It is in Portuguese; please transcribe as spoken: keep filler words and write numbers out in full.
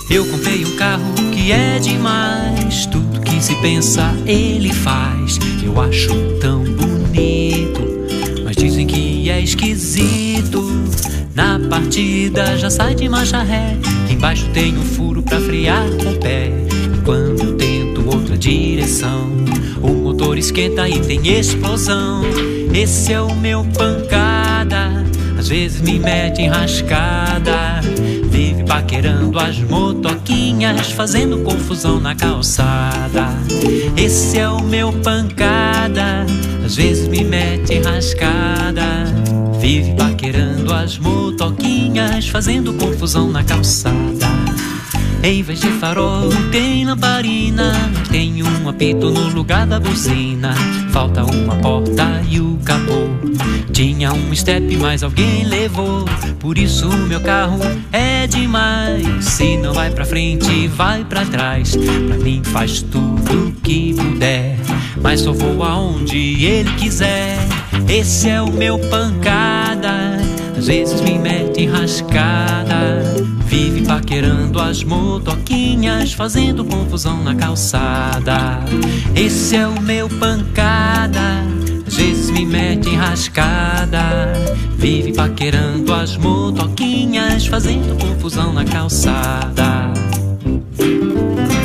Eu comprei um carro que é demais, tudo que se pensa ele faz. Eu acho tão bonito, mas dizem que é esquisito. Na partida já sai de marcha ré, embaixo tem um furo pra frear com o pé. E quando eu tento outra direção, o motor esquenta e tem explosão. Esse é o meu pancada, às vezes me mete enrascada. Vive paquerando as motoquinhas, fazendo confusão na calçada. Esse é o meu pancada, às vezes me mete enrascada. Vive paquerando as motoquinhas, fazendo confusão na calçada. Em vez de farol tem lamparina, tem um apito no lugar da buzina. Falta uma porta e o capô. Tinha um step, mas alguém levou. Por isso o meu carro é demais. Se não vai pra frente, vai pra trás. Pra mim faz tudo que puder, mas só vou aonde ele quiser. Esse é o meu pancada, às vezes me mete enrascada. Vive paquerando as motoquinhas, fazendo confusão na calçada. Esse é o meu pancada, às vezes me mete enrascada. Vive paquerando as motoquinhas, fazendo confusão na calçada.